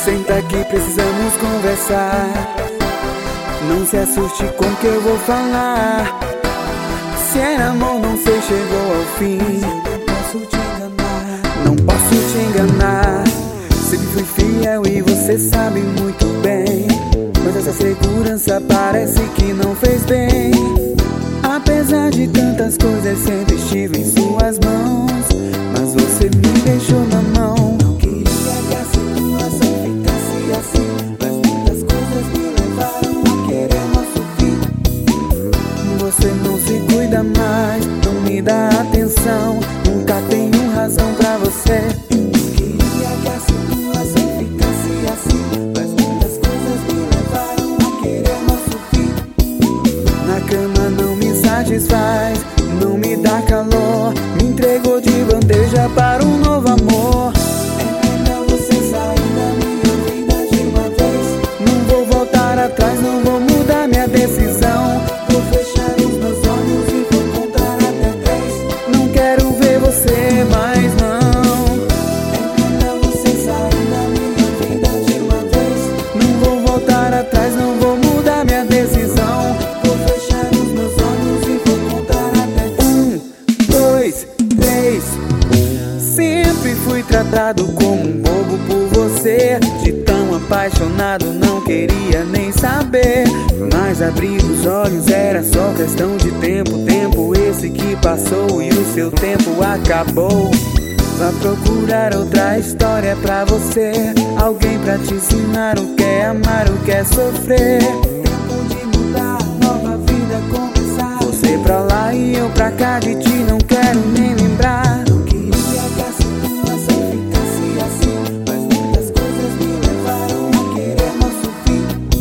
Senta aqui, precisamos conversar. Não se assuste com o que eu vou falar. Se era amor, não sei, chegou ao fim. Não posso te enganar. Sempre fui fiel e você sabe muito bem. Mas essa segurança parece que não fez bem. Apesar de tantas coisas, sempre estive em suas mãos. Mas você me deixou na mão. Não queria que a situação ficasse assim, mas muitas coisas me levaram a querer nosso fim. Você não se cuida mais, não me dá atenção. Nunca tenho razão pra você. Não queria que a situação ficasse assim, mas muitas coisas me levaram a querer nosso fim. Na cama não me satisfaz, não me dá calor. Me entregou de bandeja para um novo amor. É melhor você sair da minha vida de uma vez. Não vou voltar atrás, não vou mudar minha decisão. Vou fechar os meus olhos e vou contar até 3. Não quero ver você mais não. É melhor você sair da minha vida de uma vez. Não vou voltar atrás, não vou mudar minha decisão. Vou fechar os meus olhos e vou contar até 1, 2, 3. Sempre fui tratado como um bobo por você. De tão apaixonado não queria nem saber. Mas abrir os olhos era só questão de tempo. Tempo esse que passou e o seu tempo acabou. Vá procurar outra história pra você. Alguém pra te ensinar o que é amar, o que é sofrer. Tempo de mudar, nova vida começar. Você pra lá e eu pra cá, de ti não quero nem lembrar. Não queria que a situação ficasse assim, mas muitas coisas me levaram a querer nosso fim.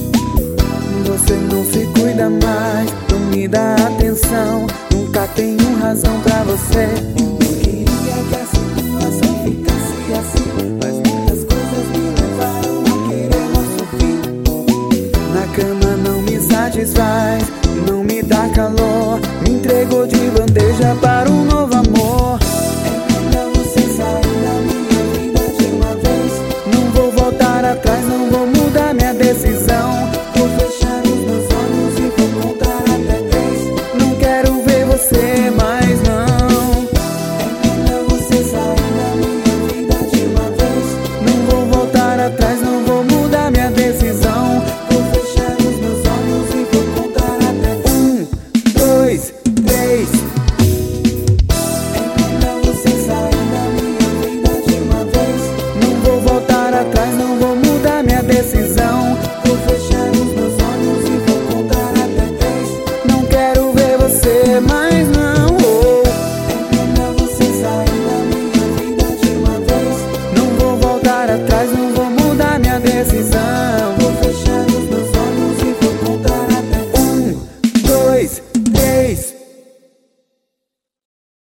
Você não se cuida mais, não me dá atenção. Nunca tenho razão pra você. Não queria que a situação ficasse assim, mas muitas coisas me levaram a querer nosso fim. Na cama não me satisfaz, não me dá calor. Me entregou de bandeja para um novo amor. É melhor você sair da minha vida de uma vez. Não vou voltar atrás, não vou mudar minha decisão. Vou fechar os meus olhos e vou contar até 3. Não quero ver você mais não. É melhor você sair da minha vida de uma vez. Não vou voltar atrás, não vou mudar minha decisão. Vou fechar os meus olhos e vou contar até 1, 2, 3. É melhor você sair da minha vida de uma vez. Não vou voltar atrás, não vou mudar minha decisão. Vou fechar os meus olhos e vou contar até 3. Não quero ver você mais não. É melhor você sair da minha vida de uma vez. Não vou voltar atrás, não